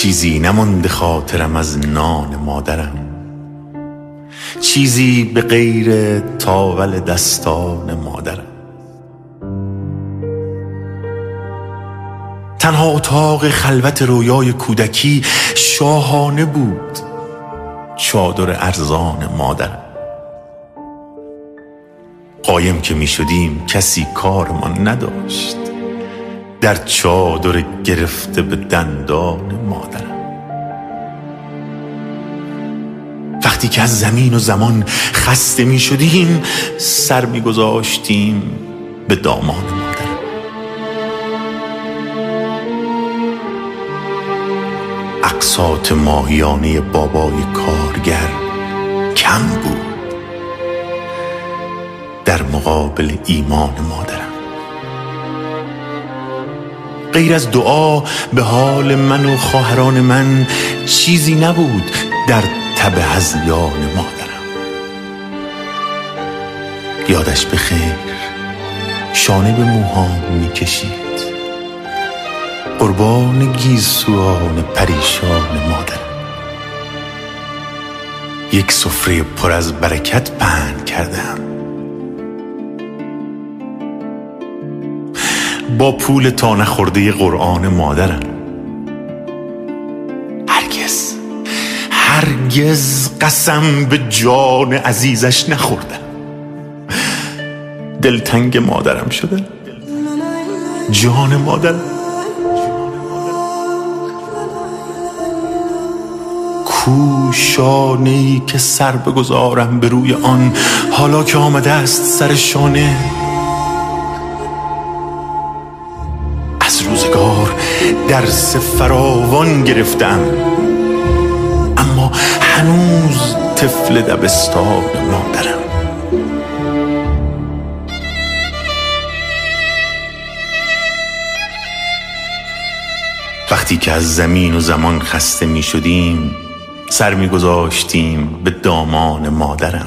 چیزی نمانده خاطرم از نان مادرم، چیزی به غیر تاول دستان مادرم. تنها اتاق خلوت رویای کودکی شاهانه بود چادر ارزان مادرم. قایم که می شدیم کسی کارمان نداشت در چادر گرفته به دندان مادرم. وقتی که از زمین و زمان خسته می شدیم سر می گذاشتیم به دامان مادرم. اقساط ماهیانه بابای کارگر کم بود در مقابل ایمان مادرم. غیر از دعا به حال من و خواهران من چیزی نبود در تب هذیان مادرم. یادش بخیر شانه به موهام می‌کشید، قربان گیسوان پریشان مادرم. یک سفره پر از برکت پهن کردم، با پول تا نخورده قرآن مادرم. هرگز قسم به جان عزیزش نخوردم. دلتنگ مادرم شده، جان مادرم. کو شانه‌ای که سر بگذارم به روی آن حالا که آمده است سر شانه. از روزگار درس فراوان گرفتم اما هنوز طفل دبستان مادرم. وقتی که از زمین و زمان خسته می شدیم سر می گذاشتیم به دامان مادرم.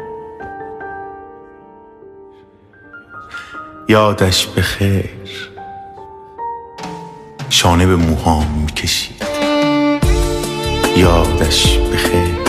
یادش بخیر شانه به موهام می کشید. یادش بخیر